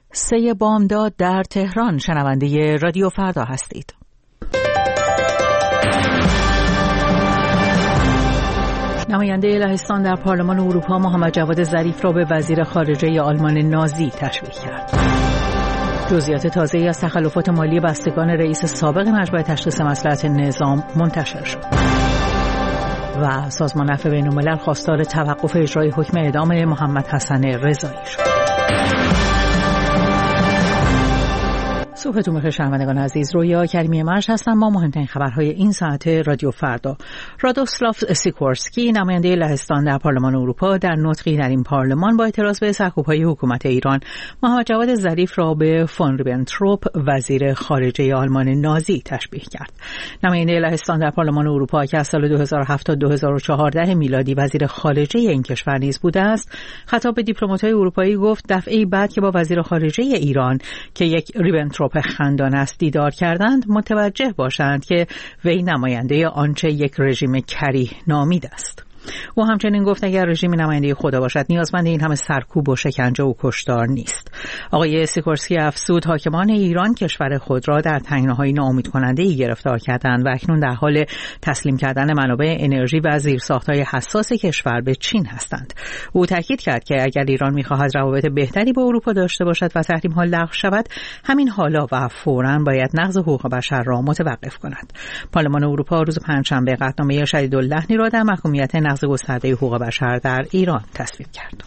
3 بامداد در تهران. شنونده رادیو فردا هستید. نماینده لهستان در پارلمان اروپا محمد جواد ظریف را به وزیر خارجه آلمان نازی تشبیه کرد. جزئیات تازه‌ای از تخلفات مالی بستگان رئیس سابق مجمع تشخیص مصلحت نظام منتشر شد. و سازمان عفو بین‌الملل خواستار توقف اجرای حکم اعدام محمد حسن رضایی شد. صبحتون بخیر شنوندگان عزیز. رویا کریمی مرج هستم با مهمترین خبرهای این ساعت رادیو فردا. رادوسلاف سیکورسکی نماینده لهستان در پارلمان اروپا در نطقی در این پارلمان با اعتراض به سرکوب‌های حکومت ایران محمد جواد ظریف را به فون ریبنتروپ وزیر خارجه آلمان نازی تشبیه کرد. نماینده لهستان در پارلمان اروپا که از سال 2007 تا 2014 میلادی وزیر خارجه این کشور نیز بوده است، خطاب به دیپلمات‌های اروپایی گفت دفعه بعد که با وزیر خارجه ایران که یک ریبنتروپ خندان است دیدار کردند متوجه باشند که وی نماینده آنچه یک رژیم کریه نامید است. او همچنین گفت اگر رژیم نماینده خدا باشد نیازمند این همه سرکوب و شکنجه و کشتار نیست. آقای سیکورسکی افزود حاکمان ایران کشور خود را در تنگناهای ناامید کننده‌ای گرفتار کردند و اکنون در حال تسلیم کردن منابع انرژی و زیرساخت‌های حساس کشور به چین هستند. او تاکید کرد که اگر ایران می‌خواهد روابط بهتری با اروپا داشته باشد و تحریم‌ها لغو شود، همین حالا و فوراً باید نقض حقوق بشر را متوقف کند. پارلمان اروپا روز پنجشنبه قطعنامه شدیداللحنی را در محکومیت نقض گسترده حقوق بشر در ایران تصویب کرد.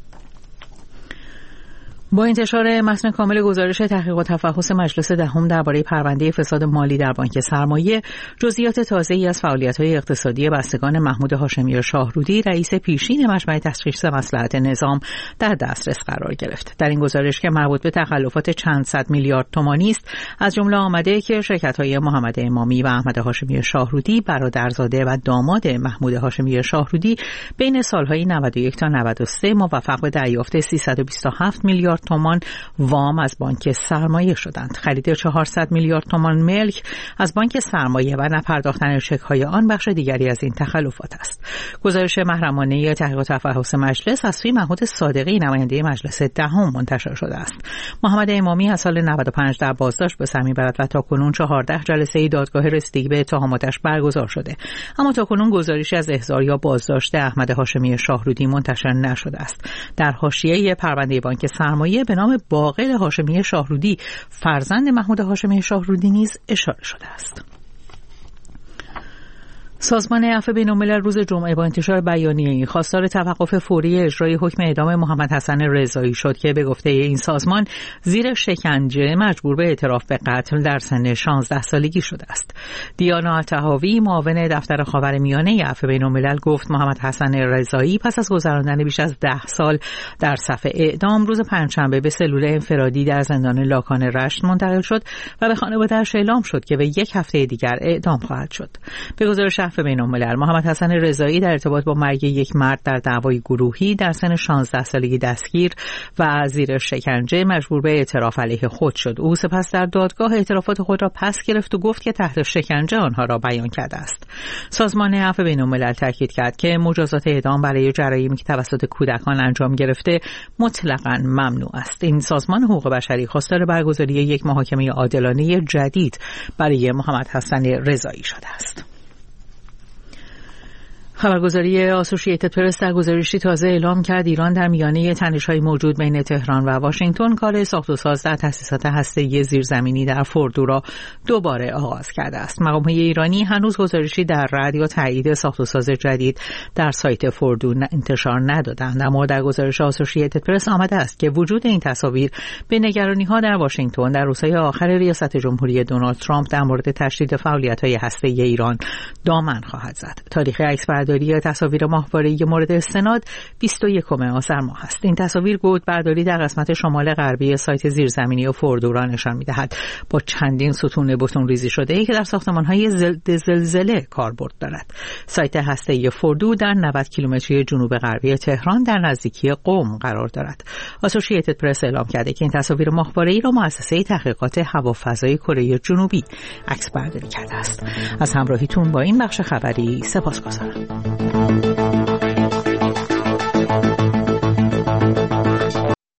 با انتشار متن کامل گزارش تحقیق و تفحص مجلس دهم درباره پرونده فساد مالی در بانک سرمایه، جزئیات تازه‌ای از فعالیت‌های اقتصادی بستگان محمود هاشمی شاهرودی رئیس پیشین مجمع تشخیص مصلحت نظام در دسترس قرار گرفت. در این گزارش که مربوط به تخلفات چند صد میلیارد تومانی است، از جمله آمده که شرکت‌های محمد امامی و احمد هاشمی شاهرودی برادرزاده و داماد محمود هاشمی شاهرودی بین سال‌های 91 تا 93 موفق به دریافت 327 میلیارد تومان وام از بانک سرمایه شدند. خرید 400 میلیارد تومان ملک از بانک سرمایه و نپرداختن چک‌های آن بخش دیگری از این تخلفات است. گزارش محرمانه تحقیق و تفحص مجلس از سوی محمود صادقی نماینده مجلس دهم منتشر شده است. محمد امامی از سال 95 در بازداشت به سر می‌برد و تاکنون 14 جلسه دادگاه رسیدگی به اتهاماتش برگزار شده. اما تاکنون گزارشی از احضار یا بازداشت احمد هاشمی شاهرودی منتشر نشده است. در حاشیه پرونده بانک سرمایه به نام باقر هاشمی شاهرودی فرزند محمود هاشمی شاهرودی نیز اشاره شده است. سازمان عفو بین‌الملل روز جمعه با انتشار بیانیه‌ای خواستار توقف فوری اجرای حکم اعدام محمد حسن رضایی شد که به گفته این سازمان زیر شکنجه مجبور به اعتراف به قتل در سن 16 سالگی شده است. دیانا الطحاوی معاون دفتر خاورمیانه عفو بین‌الملل گفت محمد حسن رضایی پس از گذراندن بیش از 10 سال در صف اعدام روز پنجشنبه به سلول انفرادی در زندان لاکان رشت منتقل شد و به خانواده‌اش اعلام شد که به 1 هفته دیگر اعدام خواهد شد. به گزارش بین‌الملل محمد حسن رضایی در ارتباط با مرگ یک مرد در دعوای گروهی در سن 16 سالگی دستگیر و زیر شکنجه مجبور به اعتراف علیه خود شد. او سپس در دادگاه اعترافات خود را پس گرفت و گفت که تحت شکنجه آنها را بیان کرده است. سازمان عفو بین‌الملل تاکید کرد که مجازات اعدام برای جرایمی که توسط کودکان انجام گرفته مطلقاً ممنوع است. این سازمان حقوق بشری خواستار برگزاری یک محاکمه عادلانه جدید برای محمد حسن رضایی شده است. خبرگزاری آسوشییتد پرس در گزارشی تازه اعلام کرد ایران در میانه تنش‌های موجود بین تهران و واشنگتن کار ساخت و ساز در تأسیسات هسته‌ای زیرزمینی در فوردو را دوباره آغاز کرده است. مقام‌های ایرانی هنوز گزارشی در رد یا تایید ساخت و ساز جدید در سایت فوردو انتشار ندادند، اما در گزارش آسوشییتد پرس آمده است که وجود این تصاویر به نگرانی‌ها در واشنگتن در روزهای آخر ریاست جمهوری دونالد ترامپ در مورد تشدید فعالیت‌های هسته‌ای ایران دامن خواهد زد. تاریخ عکسبرداری تصاویر ماهواره‌ای مورد استناد 21 آذر ماه است. این تصاویر گودبرداری در قسمت شمال غربی سایت زیرزمینی فوردو را نشان می‌دهد با چندین ستون بتون ریزی شده‌ای که در ساختمان‌های ضد زلزله کاربرد دارد. سایت هسته‌ای فوردو در 90 کیلومتری جنوب غربی تهران در نزدیکی قم قرار دارد. آسوشییتد پرس اعلام کرده که این تصاویر ماهواره‌ای را مؤسسه تحقیقات هوافضای کره جنوبی عکسبرداری کرده است. از همراهیتون با این بخش خبری سپاسگزارم.